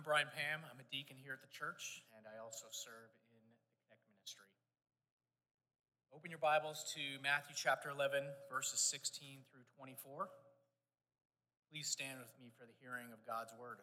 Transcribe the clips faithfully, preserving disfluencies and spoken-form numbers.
I'm Brian Pam. I'm a deacon here at the church, and I also serve in the Connect ministry. Open your Bibles to Matthew chapter eleven, verses sixteen through twenty-four. Please stand with me for the hearing of God's word.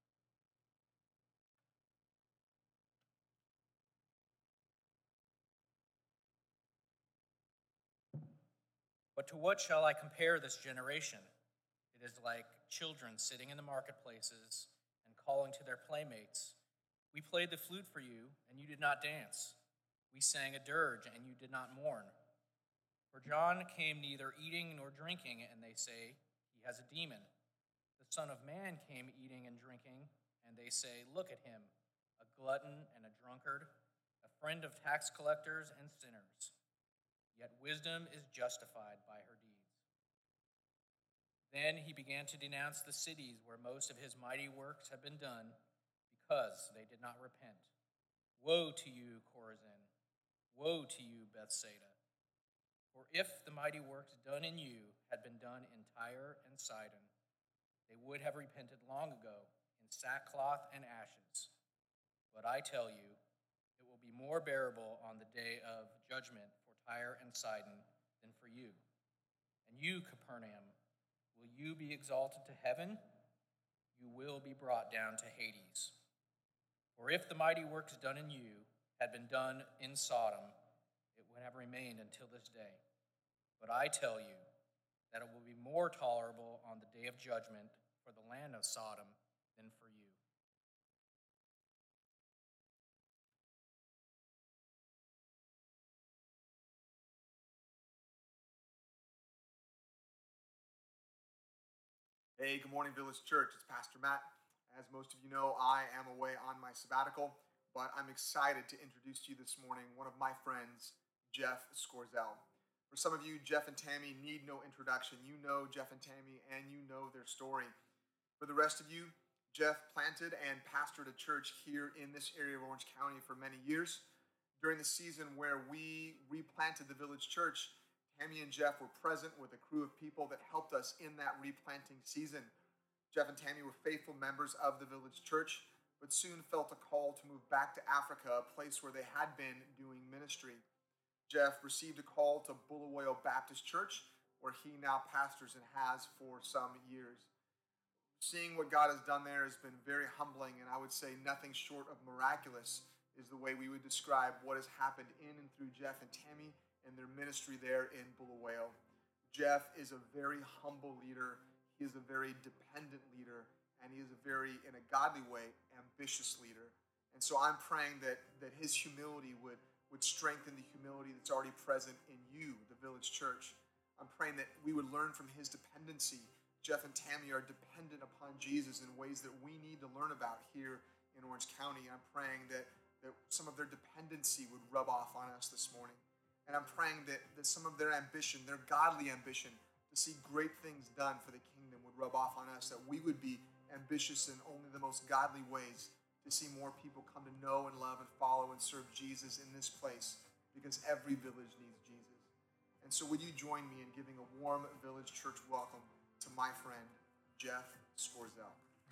But to what shall I compare this generation? It is like children sitting in the marketplaces and calling to their playmates. We played the flute for you, and you did not dance. We sang a dirge, and you did not mourn. For John came neither eating nor drinking, and they say, he has a demon. The Son of Man came eating and drinking, and they say, look at him, a glutton and a drunkard, a friend of tax collectors and sinners. Yet wisdom is justified by her deeds. Then he began to denounce the cities where most of his mighty works have been done, because they did not repent. Woe to you, Chorazin! Woe to you, Bethsaida! For if the mighty works done in you had been done in Tyre and Sidon, they would have repented long ago in sackcloth and ashes. But I tell you, it will be more bearable on the day of judgment for Tyre and Sidon than for you. And you, Capernaum, will you be exalted to heaven? You will be brought down to Hades. For if the mighty works done in you had been done in Sodom, it would have remained until this day. But I tell you that it will be more tolerable on the day of judgment for the land of Sodom than for you. Hey, good morning, Village Church. It's Pastor Matt. As most of you know, I am away on my sabbatical, but I'm excited to introduce to you this morning one of my friends, Jeff Scorzel. For some of you, Jeff and Tammy need no introduction. You know Jeff and Tammy, and you know their story. For the rest of you, Jeff planted and pastored a church here in this area of Orange County for many years. During the season where we replanted the Village Church, Tammy and Jeff were present with a crew of people that helped us in that replanting season. Jeff and Tammy were faithful members of the Village Church, but soon felt a call to move back to Africa, a place where they had been doing ministry. Jeff received a call to Bulawayo Baptist Church, where he now pastors and has for some years. Seeing what God has done there has been very humbling, and I would say nothing short of miraculous is the way we would describe what has happened in and through Jeff and Tammy and their ministry there in Bulawayo. Jeff is a very humble leader. He is a very dependent leader, and he is a very, in a godly way, ambitious leader. And so I'm praying that, that his humility would, would strengthen the humility that's already present in you, the Village Church. I'm praying that we would learn from his dependency. Jeff and Tammy are dependent upon Jesus in ways that we need to learn about here in Orange County. I'm praying that, that some of their dependency would rub off on us this morning. And I'm praying that, that some of their ambition, their godly ambition to see great things done for the kingdom would rub off on us, that we would be ambitious in only the most godly ways to see more people come to know and love and follow and serve Jesus in this place, because every village needs Jesus. And so would you join me in giving a warm Village Church welcome to my friend, Jeff Scorzel.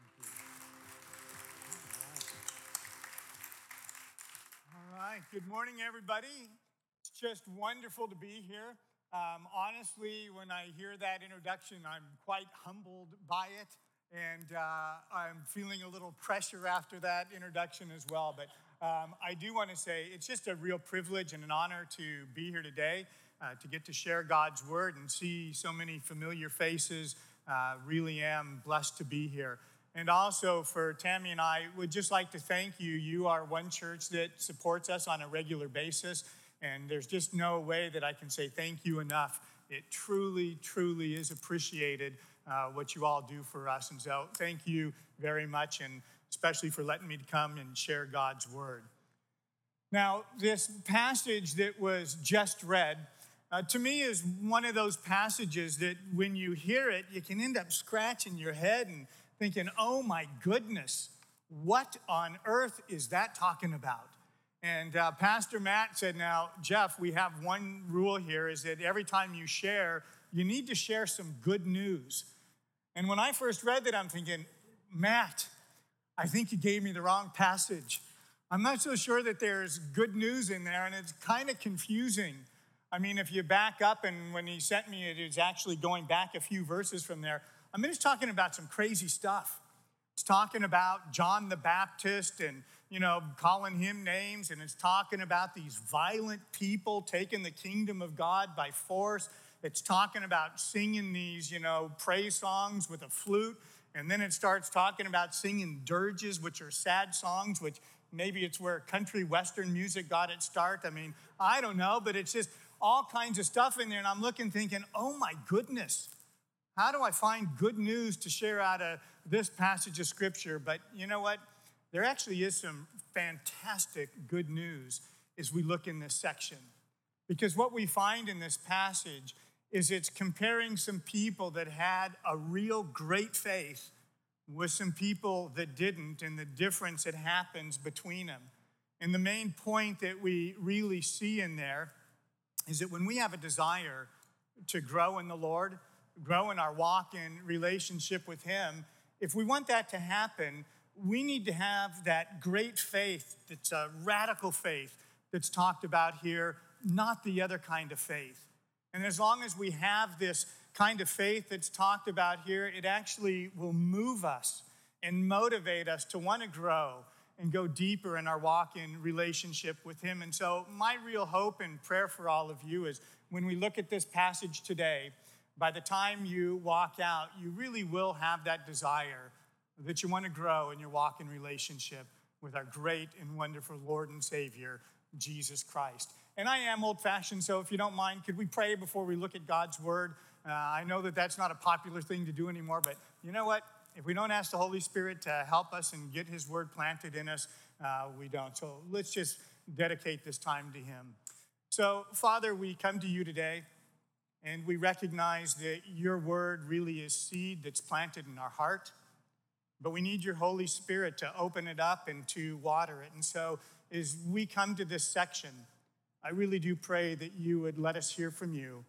All right, good morning, everybody. It's just wonderful to be here. Um, honestly, when I hear that introduction, I'm quite humbled by it, and uh, I'm feeling a little pressure after that introduction as well. But um, I do want to say it's just a real privilege and an honor to be here today, uh, to get to share God's word and see so many familiar faces. Uh, really am blessed to be here. And also for Tammy and I, would just like to thank you. You are one church that supports us on a regular basis. And there's just no way that I can say thank you enough. It truly, truly is appreciated uh, what you all do for us. And so thank you very much, and especially for letting me come and share God's word. Now, this passage that was just read, uh, to me is one of those passages that when you hear it, you can end up scratching your head and thinking, oh my goodness, what on earth is that talking about? And uh, Pastor Matt said, now, Jeff, we have one rule here, is that every time you share, you need to share some good news. And when I first read that, I'm thinking, Matt, I think you gave me the wrong passage. I'm not so sure that there's good news in there, and it's kind of confusing. I mean, if you back up, and when he sent me it, it's actually going back a few verses from there. I mean, it's talking about some crazy stuff. It's talking about John the Baptist and, you know, calling him names, and it's talking about these violent people taking the kingdom of God by force. It's talking about singing these, you know, praise songs with a flute, and then it starts talking about singing dirges, which are sad songs, which maybe it's where country western music got its start. I mean, I don't know, but it's just all kinds of stuff in there, and I'm looking thinking, oh my goodness, how do I find good news to share out of this passage of Scripture? But you know what? There actually is some fantastic good news as we look in this section. Because what we find in this passage is it's comparing some people that had a real great faith with some people that didn't, and the difference that happens between them. And the main point that we really see in there is that when we have a desire to grow in the Lord, grow in our walk in relationship with Him, if we want that to happen, we need to have that great faith that's a radical faith that's talked about here, not the other kind of faith. And as long as we have this kind of faith that's talked about here, it actually will move us and motivate us to want to grow and go deeper in our walk in relationship with Him. And so my real hope and prayer for all of you is when we look at this passage today, by the time you walk out, you really will have that desire that you want to grow in your walk in relationship with our great and wonderful Lord and Savior, Jesus Christ. And I am old-fashioned, so if you don't mind, could we pray before we look at God's Word? Uh, I know that that's not a popular thing to do anymore, but you know what? If we don't ask the Holy Spirit to help us and get His Word planted in us, uh, we don't. So let's just dedicate this time to Him. So, Father, we come to you today, and we recognize that your Word really is seed that's planted in our heart, but we need your Holy Spirit to open it up and to water it. And so as we come to this section, I really do pray that you would let us hear from you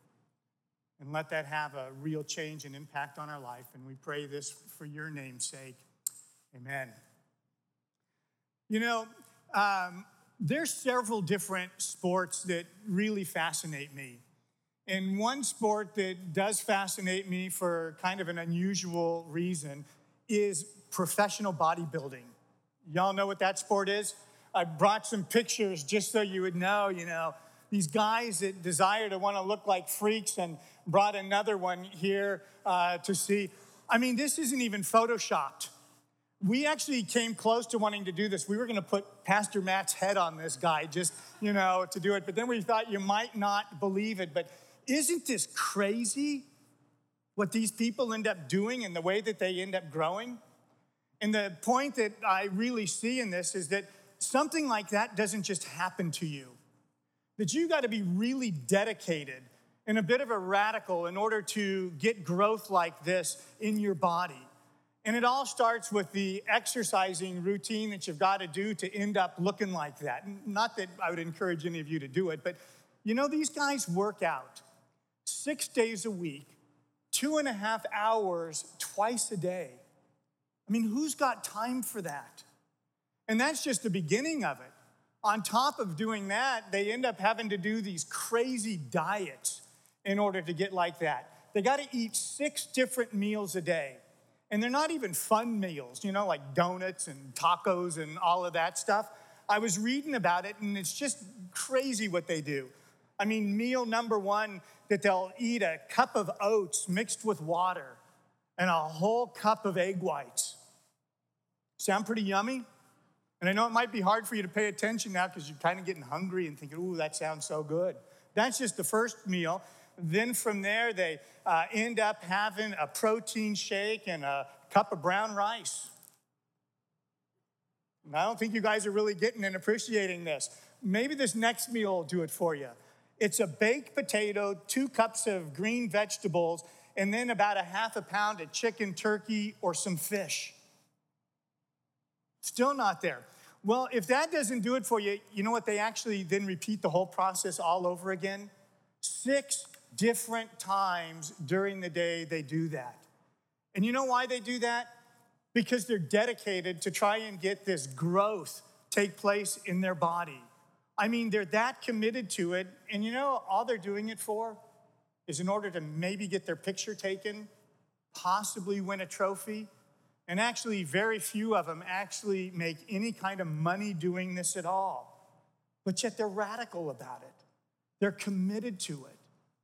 and let that have a real change and impact on our life. And we pray this for your name's sake. Amen. You know, um, there's several different sports that really fascinate me. And one sport that does fascinate me for kind of an unusual reason is professional bodybuilding. Y'all know what that sport is? I brought some pictures just so you would know, you know, these guys that desire to want to look like freaks, and brought another one here uh, to see. I mean, this isn't even photoshopped. We actually came close to wanting to do this. We were going to put Pastor Matt's head on this guy just, you know, to do it. But then we thought you might not believe it. But isn't this crazy what these people end up doing and the way that they end up growing? And the point that I really see in this is that something like that doesn't just happen to you. That you got to be really dedicated and a bit of a radical in order to get growth like this in your body. And it all starts with the exercising routine that you've got to do to end up looking like that. Not that I would encourage any of you to do it, but you know, these guys work out six days a week, two and a half hours twice a day. I mean, who's got time for that? And that's just the beginning of it. On top of doing that, they end up having to do these crazy diets in order to get like that. They got to eat six different meals a day. And they're not even fun meals, you know, like donuts and tacos and all of that stuff. I was reading about it, and it's just crazy what they do. I mean, meal number one, that they'll eat a cup of oats mixed with water and a whole cup of egg whites. Sound pretty yummy? And I know it might be hard for you to pay attention now because you're kind of getting hungry and thinking, ooh, that sounds so good. That's just the first meal. Then from there, they uh, end up having a protein shake and a cup of brown rice. And I don't think you guys are really getting and appreciating this. Maybe this next meal will do it for you. It's a baked potato, two cups of green vegetables, and then about a half a pound of chicken, turkey, or some fish. Still not there. Well, if that doesn't do it for you, you know what? They actually then repeat the whole process all over again. Six different times during the day they do that. And you know why they do that? because they're dedicated to try and get this growth take place in their body. I mean, they're that committed to it, and you know, all they're doing it for is in order to maybe get their picture taken, possibly win a trophy, and actually very few of them actually make any kind of money doing this at all. But yet they're radical about it. They're committed to it.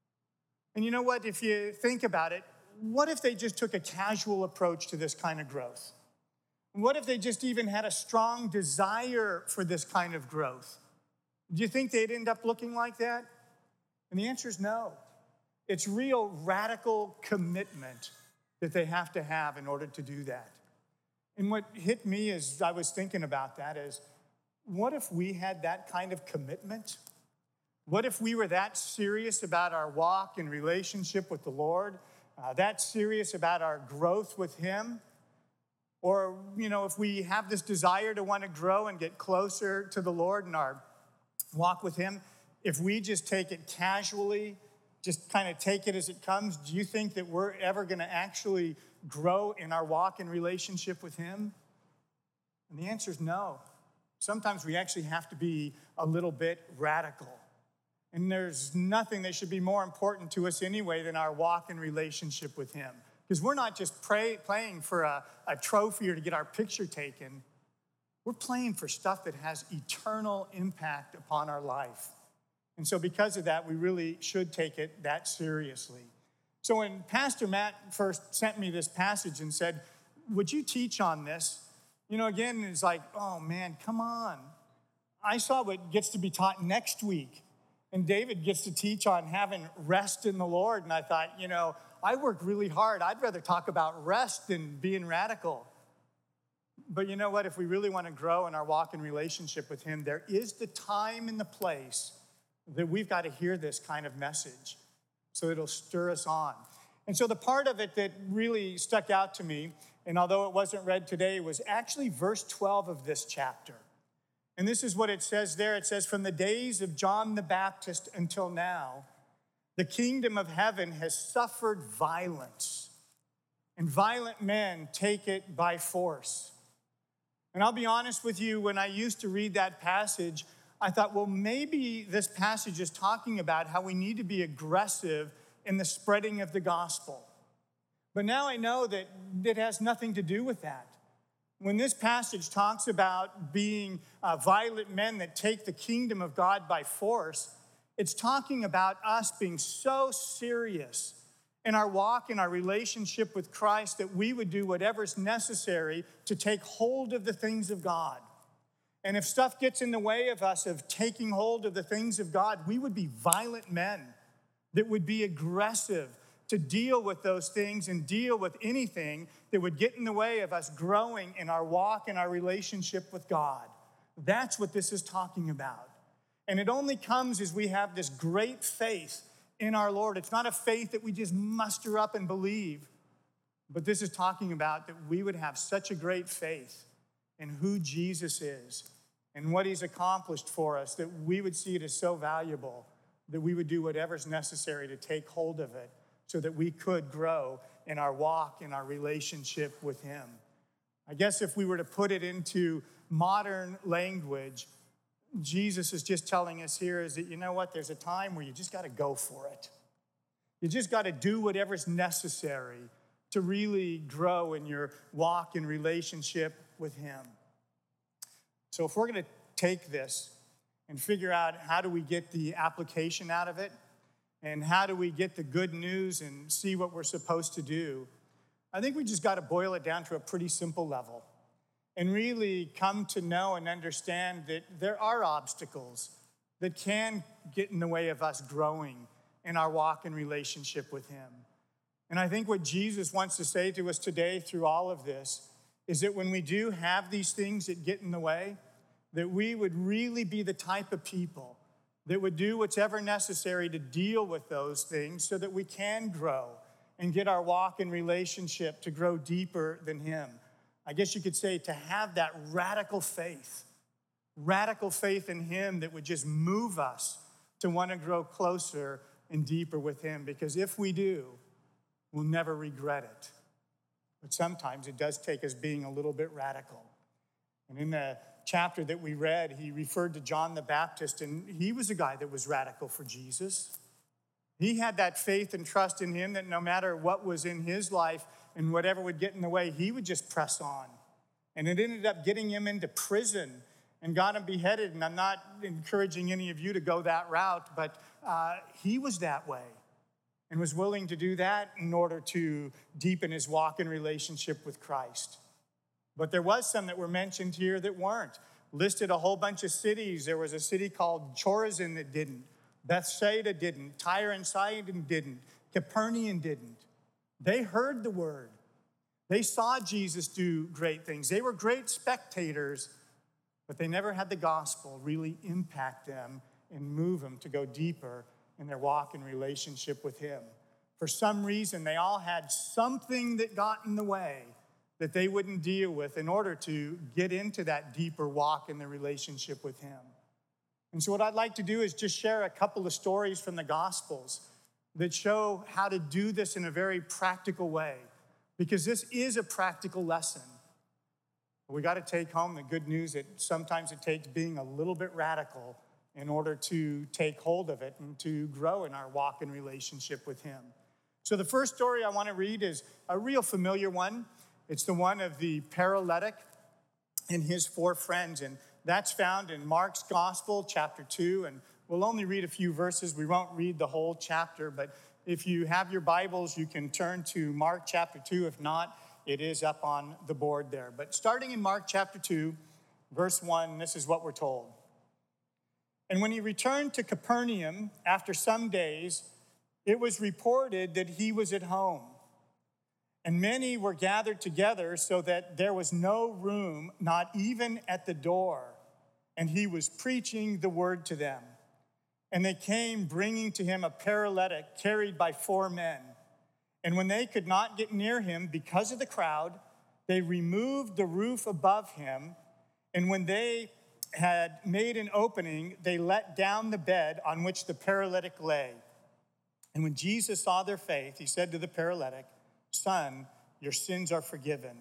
And you know what, if you think about it, what if they just took a casual approach to this kind of growth? What if they just even had a strong desire for this kind of growth? Do you think they'd end up looking like that? And the answer is no. It's real radical commitment that they have to have in order to do that. And what hit me as I was thinking about that is, what if we had that kind of commitment? What if we were that serious about our walk and relationship with the Lord, uh, that serious about our growth with Him? Or, you know, if we have this desire to want to grow and get closer to the Lord in our walk with Him, if we just take it casually, just kind of take it as it comes, do you think that we're ever going to actually grow in our walk and relationship with Him? And the answer is no. Sometimes we actually have to be a little bit radical. And there's nothing that should be more important to us anyway than our walk and relationship with Him. Because we're not just pray, playing for a, a trophy or to get our picture taken. We're playing for stuff that has eternal impact upon our life. And so because of that, we really should take it that seriously. So when Pastor Matt first sent me this passage and said, would you teach on this? You know, again, it's like, oh man, come on. I saw what gets to be taught next week. And David gets to teach on having rest in the Lord. And I thought, you know, I work really hard. I'd rather talk about rest than being radical. But you know what? If we really want to grow in our walk and relationship with Him, there is the time and the place that we've got to hear this kind of message so it'll stir us on. And so the part of it that really stuck out to me, and although it wasn't read today, was actually verse twelve of this chapter. And this is what it says there. It says, from the days of John the Baptist until now, the kingdom of heaven has suffered violence, and violent men take it by force. And I'll be honest with you, when I used to read that passage, I thought, well, maybe this passage is talking about how we need to be aggressive in the spreading of the gospel. But now I know that it has nothing to do with that. When this passage talks about being uh, violent men that take the kingdom of God by force, it's talking about us being so serious in our walk, in our relationship with Christ, that we would do whatever's necessary to take hold of the things of God. And if stuff gets in the way of us of taking hold of the things of God, we would be violent men that would be aggressive to deal with those things and deal with anything that would get in the way of us growing in our walk and our relationship with God. That's what this is talking about. And it only comes as we have this great faith in our Lord. It's not a faith that we just muster up and believe, but this is talking about that we would have such a great faith in who Jesus is and what He's accomplished for us, that we would see it as so valuable that we would do whatever's necessary to take hold of it so that we could grow in our walk, in our relationship with Him. I guess if we were to put it into modern language, Jesus is just telling us here is that, you know what, there's a time where you just got to go for it. You just got to do whatever's necessary to really grow in your walk and relationship with Him. So if we're going to take this and figure out how do we get the application out of it, and how do we get the good news and see what we're supposed to do, I think we just got to boil it down to a pretty simple level and really come to know and understand that there are obstacles that can get in the way of us growing in our walk and relationship with Him. And I think what Jesus wants to say to us today through all of this is that when we do have these things that get in the way, that we would really be the type of people that would do whatever necessary to deal with those things so that we can grow and get our walk and relationship to grow deeper than Him. I guess you could say to have that radical faith, radical faith in Him that would just move us to want to grow closer and deeper with Him. Because if we do, we'll never regret it. But sometimes it does take us being a little bit radical. And in the chapter that we read, he referred to John the Baptist, and he was a guy that was radical for Jesus. He had that faith and trust in him that no matter what was in his life and whatever would get in the way, he would just press on. And it ended up getting him into prison and got him beheaded. And I'm not encouraging any of you to go that route, but uh, he was that way and was willing to do that in order to deepen his walk in relationship with Christ. But there was some that were mentioned here that weren't. Listed a whole bunch of cities. There was a city called Chorazin that didn't. Bethsaida didn't. Tyre and Sidon didn't. Capernaum didn't. They heard the word. They saw Jesus do great things. They were great spectators, but they never had the gospel really impact them and move them to go deeper in their walk and relationship with him. For some reason, they all had something that got in the way that they wouldn't deal with in order to get into that deeper walk in the relationship with him. And so what I'd like to do is just share a couple of stories from the Gospels that show how to do this in a very practical way, because this is a practical lesson. We got to take home the good news that sometimes it takes being a little bit radical in order to take hold of it and to grow in our walk and relationship with him. So the first story I want to read is a real familiar one. It's the one of the paralytic and his four friends, and that's found in Mark's Gospel, chapter two, and we'll only read a few verses. We won't read the whole chapter, but if you have your Bibles, you can turn to Mark chapter two. If not, it is up on the board there. But starting in Mark chapter two, verse one, this is what we're told. And when he returned to Capernaum after some days, it was reported that he was at home. And many were gathered together so that there was no room, not even at the door. And he was preaching the word to them. And they came bringing to him a paralytic carried by four men. And when they could not get near him because of the crowd, they removed the roof above him. And when they had made an opening, they let down the bed on which the paralytic lay. And when Jesus saw their faith, he said to the paralytic, "Son, your sins are forgiven."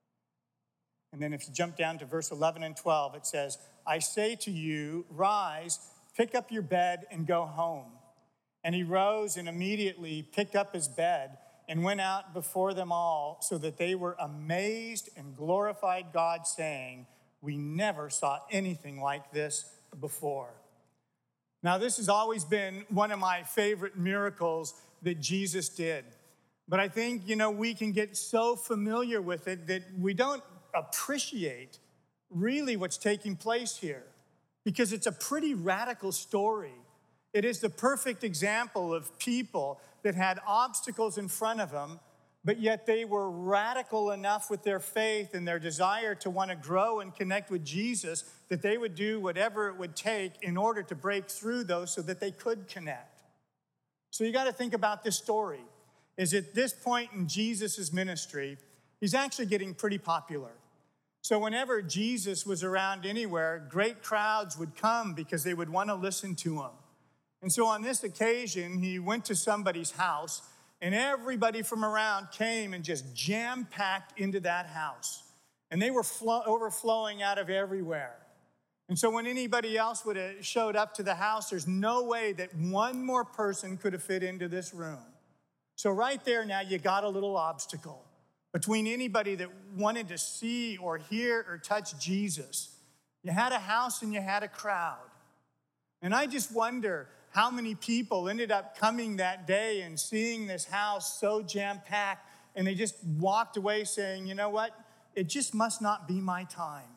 And then if you jump down to verse eleven and twelve, it says, "I say to you, rise, pick up your bed and go home." And he rose and immediately picked up his bed and went out before them all, so that they were amazed and glorified God, saying, "We never saw anything like this before." Now, this has always been one of my favorite miracles that Jesus did. But I think, you know, we can get so familiar with it that we don't appreciate really what's taking place here, because it's a pretty radical story. It is the perfect example of people that had obstacles in front of them, but yet they were radical enough with their faith and their desire to want to grow and connect with Jesus that they would do whatever it would take in order to break through those so that they could connect. So you got to think about this story. Is at this point in Jesus' ministry, he's actually getting pretty popular. So whenever Jesus was around anywhere, great crowds would come because they would want to listen to him. And so on this occasion, he went to somebody's house, and everybody from around came and just jam-packed into that house. And they were flo- overflowing out of everywhere. And so when anybody else would have showed up to the house, there's no way that one more person could have fit into this room. So right there now, you got a little obstacle between anybody that wanted to see or hear or touch Jesus. You had a house and you had a crowd. And I just wonder how many people ended up coming that day and seeing this house so jam-packed, and they just walked away saying, you know what? It just must not be my time.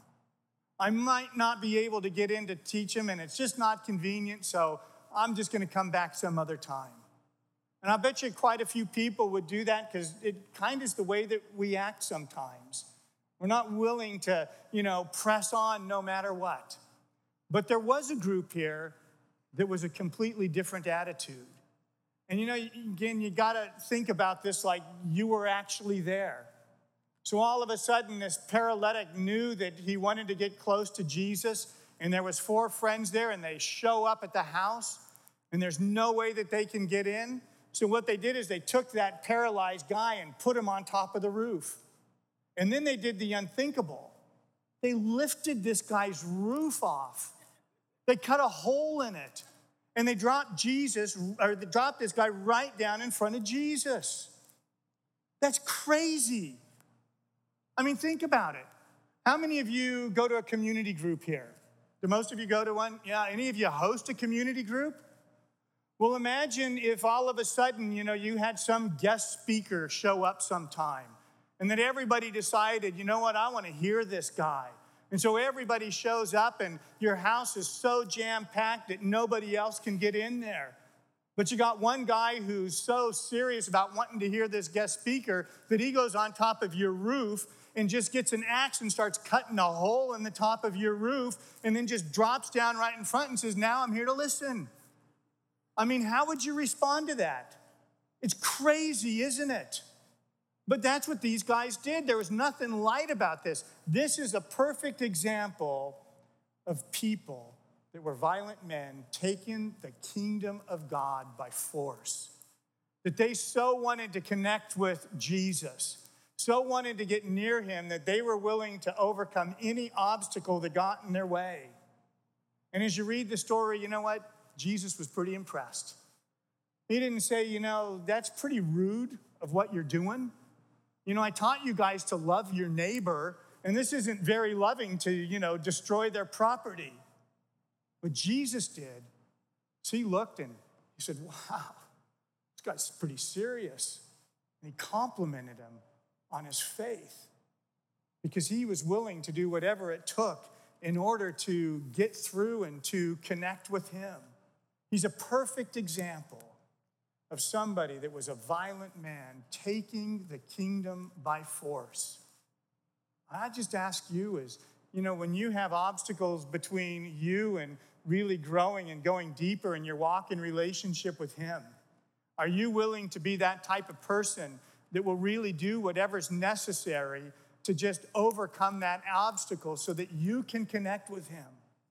I might not be able to get in to teach them, and it's just not convenient, so I'm just going to come back some other time. And I bet you quite a few people would do that because it kind of is the way that we act sometimes. We're not willing to, you know, press on no matter what. But there was a group here that was a completely different attitude. And, you know, again, you got to think about this like you were actually there. So all of a sudden, this paralytic knew that he wanted to get close to Jesus, and there was four friends there, and they show up at the house, and there's no way that they can get in. So what they did is they took that paralyzed guy and put him on top of the roof. And then they did the unthinkable. They lifted this guy's roof off. They cut a hole in it. And they dropped Jesus, or they dropped this guy right down in front of Jesus. That's crazy. I mean, think about it. How many of you go to a community group here? Do most of you go to one? Yeah, any of you host a community group? Well, imagine if all of a sudden, you know, you had some guest speaker show up sometime, and that everybody decided, you know what, I want to hear this guy. And so everybody shows up, and your house is so jam-packed that nobody else can get in there. But you got one guy who's so serious about wanting to hear this guest speaker that he goes on top of your roof and just gets an axe and starts cutting a hole in the top of your roof and then just drops down right in front and says, now I'm here to listen. I mean, how would you respond to that? It's crazy, isn't it? But that's what these guys did. There was nothing light about this. This is a perfect example of people that were violent men taking the kingdom of God by force. That they so wanted to connect with Jesus, so wanted to get near him that they were willing to overcome any obstacle that got in their way. And as you read the story, you know what? Jesus was pretty impressed. He didn't say, you know, that's pretty rude of what you're doing. You know, I taught you guys to love your neighbor, and this isn't very loving to, you know, destroy their property. But Jesus did. So he looked and he said, wow, this guy's pretty serious. And he complimented him on his faith because he was willing to do whatever it took in order to get through and to connect with him. He's a perfect example of somebody that was a violent man taking the kingdom by force. I just ask you is, you know, when you have obstacles between you and really growing and going deeper in your walk in relationship with him, are you willing to be that type of person that will really do whatever's necessary to just overcome that obstacle so that you can connect with him?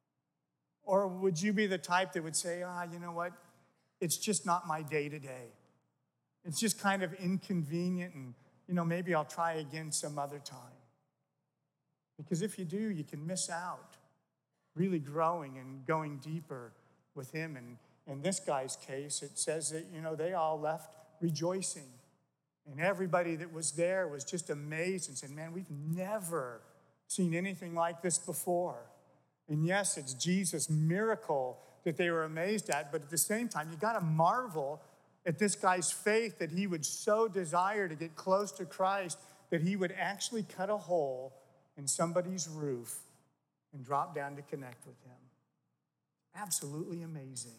Or would you be the type that would say, ah, you know what? It's just not my day to day. It's just kind of inconvenient and, you know, maybe I'll try again some other time. Because if you do, you can miss out really growing and going deeper with him. And in this guy's case, it says that, you know, they all left rejoicing. And everybody that was there was just amazed and said, man, we've never seen anything like this before. And yes, it's Jesus' miracle that they were amazed at, but at the same time, you got to marvel at this guy's faith that he would so desire to get close to Christ that he would actually cut a hole in somebody's roof and drop down to connect with him. Absolutely amazing.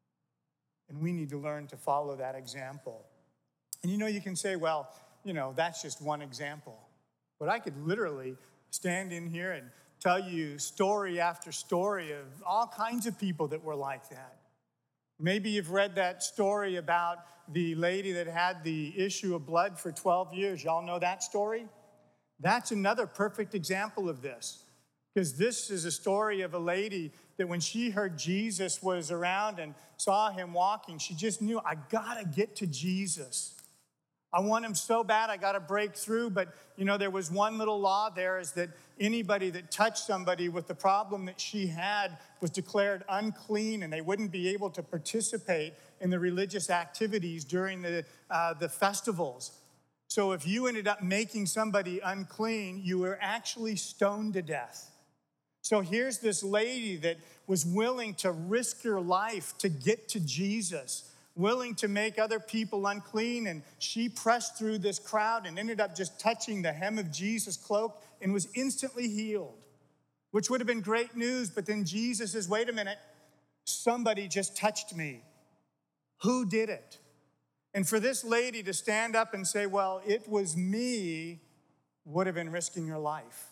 And we need to learn to follow that example. And you know, you can say, well, you know, that's just one example. But I could literally stand in here and tell you story after story of all kinds of people that were like that. Maybe you've read that story about the lady that had the issue of blood for twelve years. Y'all know that story? That's another perfect example of this. Because this is a story of a lady that when she heard Jesus was around and saw him walking, she just knew, I gotta get to Jesus. I want him so bad, I got to break through. But, you know, there was one little law there is that anybody that touched somebody with the problem that she had was declared unclean, and they wouldn't be able to participate in the religious activities during the, uh, the festivals. So if you ended up making somebody unclean, you were actually stoned to death. So here's this lady that was willing to risk her life to get to Jesus, willing to make other people unclean, and she pressed through this crowd and ended up just touching the hem of Jesus' cloak and was instantly healed, which would have been great news. But then Jesus says, wait a minute, somebody just touched me. Who did it? And for this lady to stand up and say, well, it was me, would have been risking her life.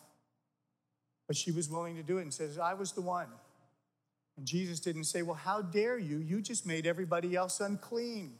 But she was willing to do it and says, I was the one. And Jesus didn't say, well, how dare you? You just made everybody else unclean.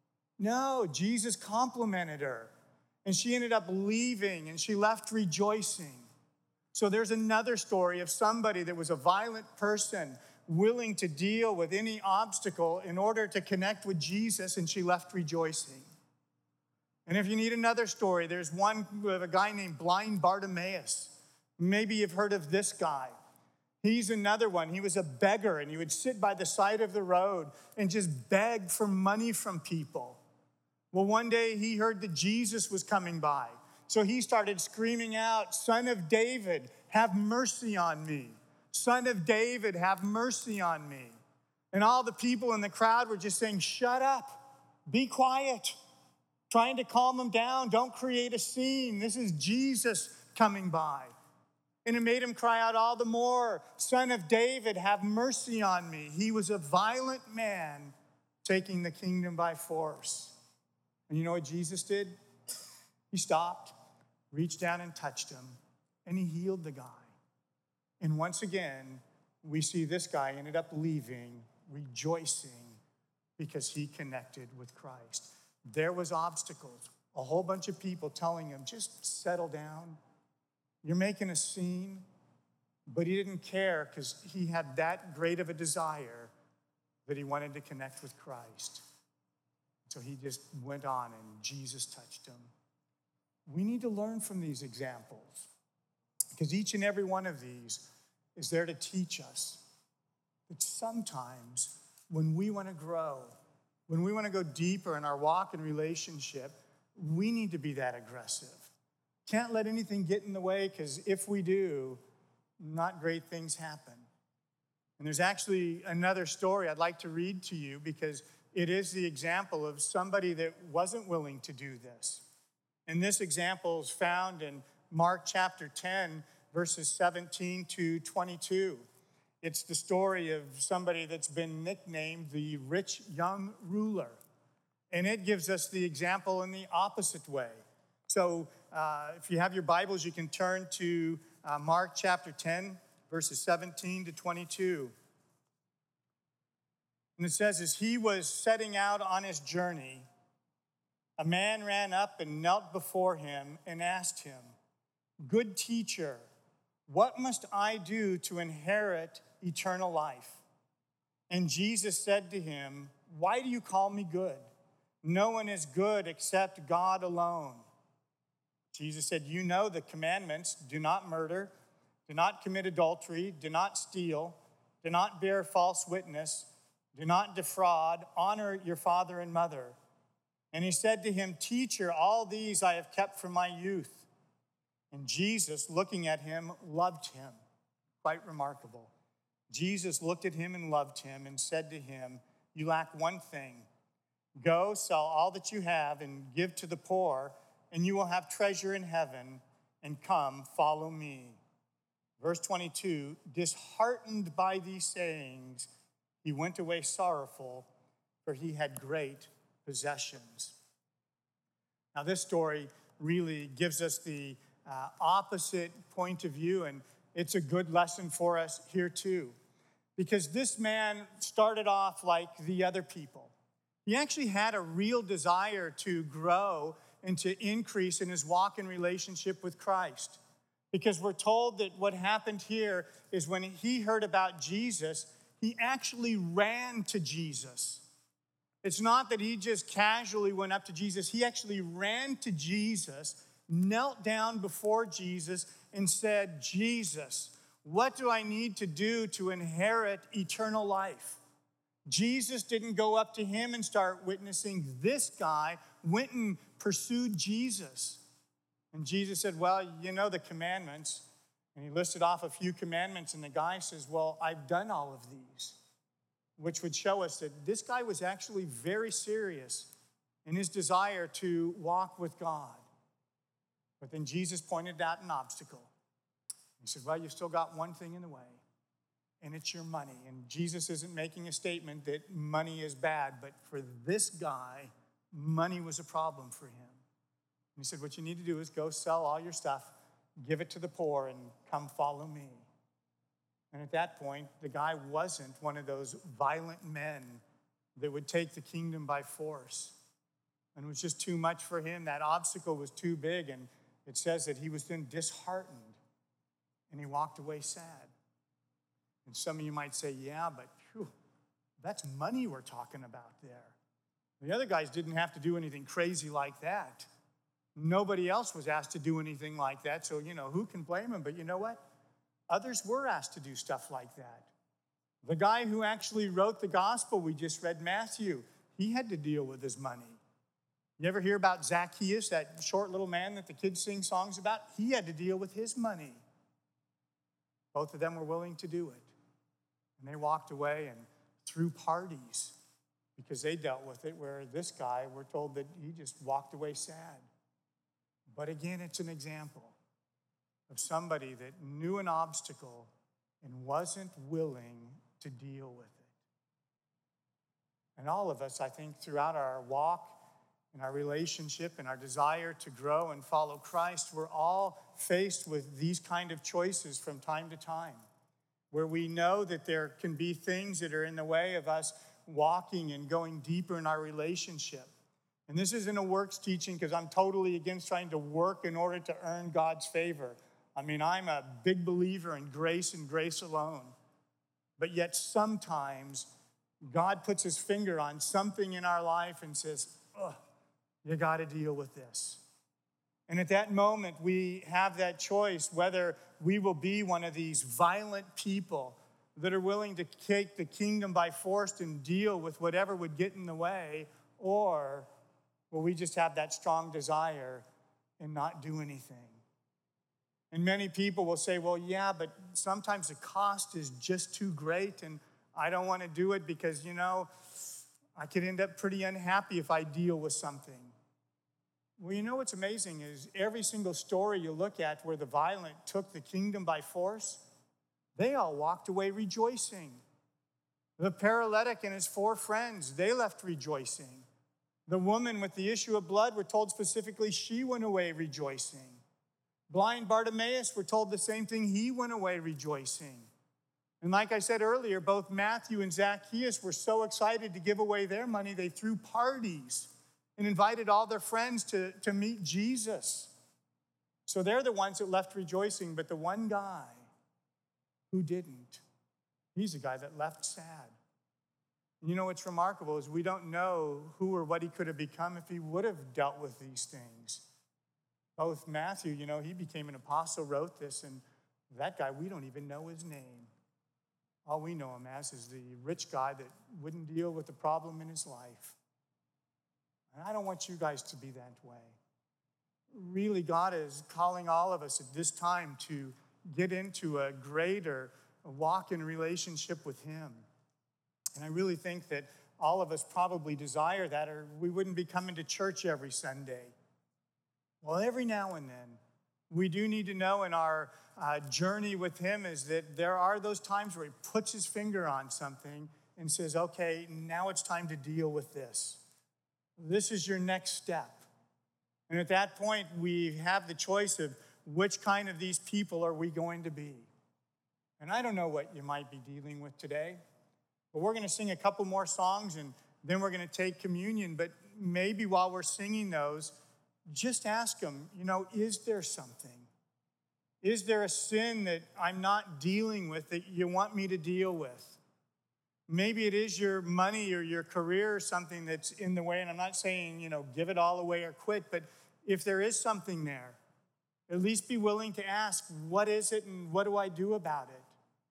No, Jesus complimented her. And she ended up leaving, and she left rejoicing. So there's another story of somebody that was a violent person willing to deal with any obstacle in order to connect with Jesus, and she left rejoicing. And if you need another story, there's one of a guy named Blind Bartimaeus. Maybe you've heard of this guy. He's another one. He was a beggar, and he would sit by the side of the road and just beg for money from people. Well, one day he heard that Jesus was coming by. So he started screaming out, "Son of David, have mercy on me. Son of David, have mercy on me." And all the people in the crowd were just saying, "Shut up, be quiet," trying to calm him down. Don't create a scene. This is Jesus coming by. And it made him cry out all the more, "Son of David, have mercy on me." He was a violent man taking the kingdom by force. And you know what Jesus did? He stopped, reached down and touched him, and he healed the guy. And once again, we see this guy ended up leaving, rejoicing, because he connected with Christ. There was obstacles, a whole bunch of people telling him, "Just settle down. You're making a scene." But he didn't care because he had that great of a desire that he wanted to connect with Christ. So he just went on and Jesus touched him. We need to learn from these examples because each and every one of these is there to teach us that sometimes when we want to grow, when we want to go deeper in our walk and relationship, we need to be that aggressive. Can't let anything get in the way because if we do, not great things happen. And there's actually another story I'd like to read to you because it is the example of somebody that wasn't willing to do this. And this example is found in Mark chapter ten, verses seventeen to twenty-two. It's the story of somebody that's been nicknamed the rich young ruler. And it gives us the example in the opposite way. So uh, if you have your Bibles, you can turn to uh, Mark chapter ten, verses seventeen to twenty-two. And it says, as he was setting out on his journey, a man ran up and knelt before him and asked him, "Good teacher, what must I do to inherit eternal life?" And Jesus said to him, "Why do you call me good? No one is good except God alone." Jesus said, "You know the commandments: do not murder, do not commit adultery, do not steal, do not bear false witness, do not defraud, honor your father and mother." And he said to him, "Teacher, all these I have kept from my youth." And Jesus, looking at him, loved him. Quite remarkable. Jesus looked at him and loved him and said to him, "You lack one thing. Go, sell all that you have and give to the poor, and you will have treasure in heaven, and come, follow me." Verse twenty-two, disheartened by these sayings, he went away sorrowful, for he had great possessions. Now, this story really gives us the uh, opposite point of view, and it's a good lesson for us here too, because this man started off like the other people. He actually had a real desire to grow and to increase in his walk and relationship with Christ, because we're told that what happened here is when he heard about Jesus, he actually ran to Jesus. It's not that he just casually went up to Jesus. He actually ran to Jesus, knelt down before Jesus, and said, "Jesus, what do I need to do to inherit eternal life?" Jesus didn't go up to him and start witnessing. This guy went and pursued Jesus. And Jesus said, "Well, you know the commandments." And he listed off a few commandments, and the guy says, "Well, I've done all of these," which would show us that this guy was actually very serious in his desire to walk with God. But then Jesus pointed out an obstacle. He said, "Well, you've still got one thing in the way, and it's your money." And Jesus isn't making a statement that money is bad, but for this guy, money was a problem for him. And he said, "What you need to do is go sell all your stuff, give it to the poor, and come follow me." And at that point, the guy wasn't one of those violent men that would take the kingdom by force. And it was just too much for him. That obstacle was too big. And it says that he was then disheartened and he walked away sad. And some of you might say, "Yeah, but whew, that's money we're talking about there." The other guys didn't have to do anything crazy like that. Nobody else was asked to do anything like that, so, you know, who can blame him? But you know what? Others were asked to do stuff like that. The guy who actually wrote the gospel we just read, Matthew, he had to deal with his money. You ever hear about Zacchaeus, that short little man that the kids sing songs about? He had to deal with his money. Both of them were willing to do it. And they walked away and threw parties because they dealt with it, where this guy, we're told that he just walked away sad. But again, it's an example of somebody that knew an obstacle and wasn't willing to deal with it. And all of us, I think, throughout our walk and our relationship and our desire to grow and follow Christ, we're all faced with these kind of choices from time to time, where we know that there can be things that are in the way of us walking and going deeper in our relationship. And this isn't a works teaching, because I'm totally against trying to work in order to earn God's favor. I mean, I'm a big believer in grace and grace alone. But yet sometimes God puts his finger on something in our life and says, oh, you got to deal with this. And at that moment, we have that choice whether we will be one of these violent people that are willing to take the kingdom by force and deal with whatever would get in the way, or will we just have that strong desire and not do anything? And many people will say, well, yeah, but sometimes the cost is just too great, and I don't want to do it because, you know, I could end up pretty unhappy if I deal with something. Well, you know what's amazing is every single story you look at where the violent took the kingdom by force, they all walked away rejoicing. The paralytic and his four friends, they left rejoicing. The woman with the issue of blood, we're told specifically, she went away rejoicing. Blind Bartimaeus, we're told the same thing, he went away rejoicing. And like I said earlier, both Matthew and Zacchaeus were so excited to give away their money, they threw parties and invited all their friends to, to meet Jesus. So they're the ones that left rejoicing, but the one guy who didn't, he's the guy that left sad. You know what's remarkable is we don't know who or what he could have become if he would have dealt with these things. Both Matthew, you know, he became an apostle, wrote this, and that guy, we don't even know his name. All we know him as is the rich guy that wouldn't deal with the problem in his life. And I don't want you guys to be that way. Really, God is calling all of us at this time to get into a greater walk in relationship with him. And I really think that all of us probably desire that, or we wouldn't be coming to church every Sunday. Well, every now and then, we do need to know in our uh, journey with him is that there are those times where he puts his finger on something and says, okay, now it's time to deal with this. This is your next step. And at that point, we have the choice of which kind of these people are we going to be. And I don't know what you might be dealing with today, but we're going to sing a couple more songs, and then we're going to take communion. But maybe while we're singing those, just ask them, you know, is there something? Is there a sin that I'm not dealing with that you want me to deal with? Maybe it is your money or your career or something that's in the way. And I'm not saying, you know, give it all away or quit. But if there is something there, at least be willing to ask, what is it and what do I do about it?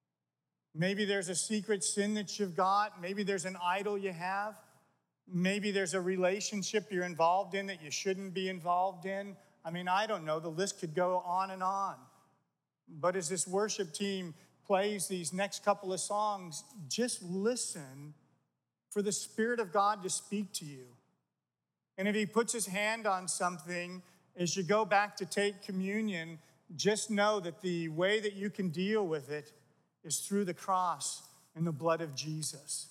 Maybe there's a secret sin that you've got. Maybe there's an idol you have. Maybe there's a relationship you're involved in that you shouldn't be involved in. I mean, I don't know. The list could go on and on. But as this worship team plays these next couple of songs, just listen for the Spirit of God to speak to you. And if he puts his hand on something, as you go back to take communion, just know that the way that you can deal with it is through the cross and the blood of Jesus.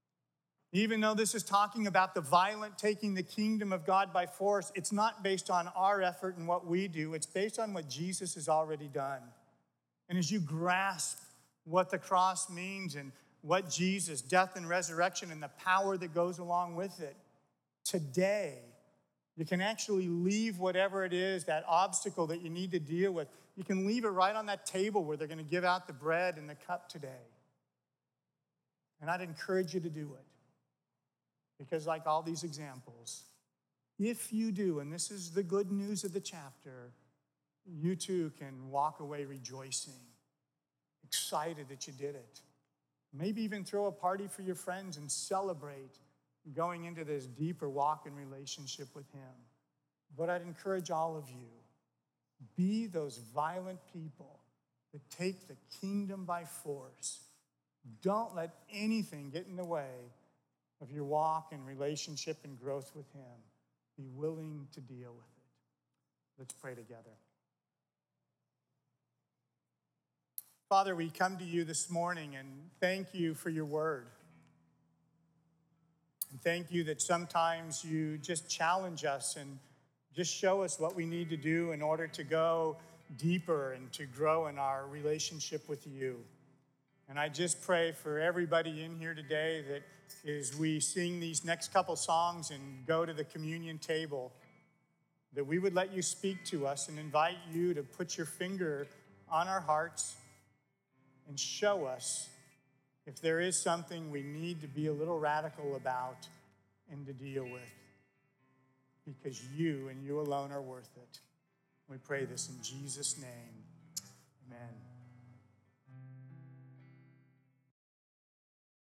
Even though this is talking about the violent taking the kingdom of God by force, it's not based on our effort and what we do. It's based on what Jesus has already done. And as you grasp what the cross means and what Jesus, death and resurrection and the power that goes along with it, today, you can actually leave whatever it is, that obstacle that you need to deal with. You can leave it right on that table where they're going to give out the bread and the cup today. And I'd encourage you to do it. Because like all these examples, if you do, and this is the good news of the chapter, you too can walk away rejoicing, excited that you did it. Maybe even throw a party for your friends and celebrate going into this deeper walk in relationship with him. But I'd encourage all of you, be those violent people that take the kingdom by force. Don't let anything get in the way of your walk and relationship and growth with him. Be willing to deal with it. Let's pray together. Father, we come to you this morning and thank you for your word. And thank you that sometimes you just challenge us and just show us what we need to do in order to go deeper and to grow in our relationship with you. And I just pray for everybody in here today that as we sing these next couple songs and go to the communion table, that we would let you speak to us and invite you to put your finger on our hearts and show us if there is something we need to be a little radical about and to deal with. Because you and you alone are worth it. We pray this in Jesus' name.